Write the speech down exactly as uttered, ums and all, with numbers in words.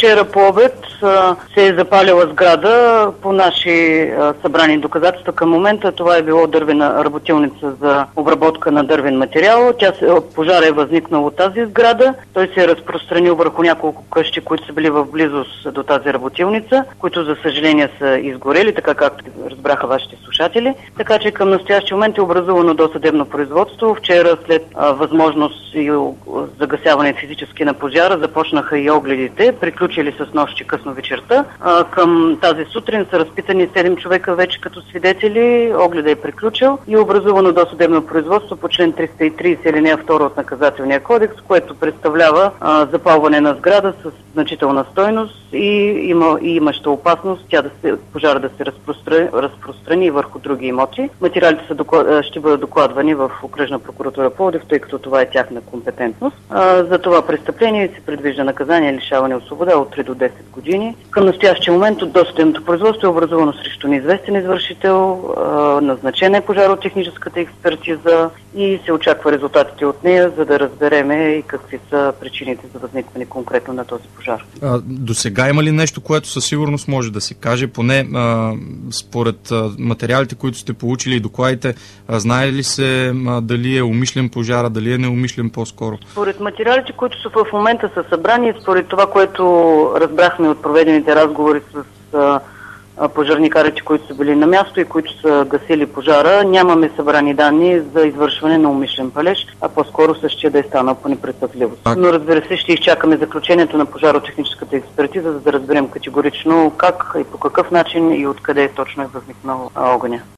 вчера по обед се е запалила сграда по наши събрани доказателства. Към момента това е било дървена работилница за обработка на дървен материал. Тя, пожара е възникнал от тази сграда. Той се е разпространил върху няколко къщи, които са били в близост до тази работилница, които за съжаление са изгорели, така както разбраха вашите слушатели. Така че към настоящия момент е образувано досъдебно производство. Вчера след а, възможност и загасяване физически на пожара започнаха и огледите, приключили с нощи късно вечерта. А, към тази сутрин са разпитани седем човека вече като свидетели, огледа е приключил и е образувано досъдебно производство по член триста и тридесет алинея втора от Наказателния кодекс, което представлява а, запалване на сграда с значителна стойност и, има, и имаща опасност тя да се, пожара да се разпространи, разпространи върху други имоти. Материалите са доклад, ще бъдат докладвани в Окръжна прокуратура Пловдив, тъй като това е тяхна компетентност. А, за това престъпление се предвижда наказание лишаване от свобода от три до десет години. Към настоящия момент от досъдебното производство е образувано срещу неизвестен извършител, а, назначена е пожаротехническата експертиза и се очаква резултатите от нея, за да разбереме и какви са причините за възникване конкретно на този пожар. А, до сега има ли нещо, което със сигурност може да се каже, поне а, според а, материалите, които сте получили и докладите, а, знае ли се а, дали е умишлен пожара, дали е неумишлен по-скоро? Според материалите, които са в момента са събрани, според това, което разбрахме от проведените разговори с а, пожарникарите, които са били на място и които са гасили пожара, нямаме събрани данни за извършване на умишлен палеж, а по-скоро същия да е станал по непредпазливост. Но разбира се, ще изчакаме заключението на пожаротехническата експертиза, за да разберем категорично как и по какъв начин и откъде точно е възникнал огъня.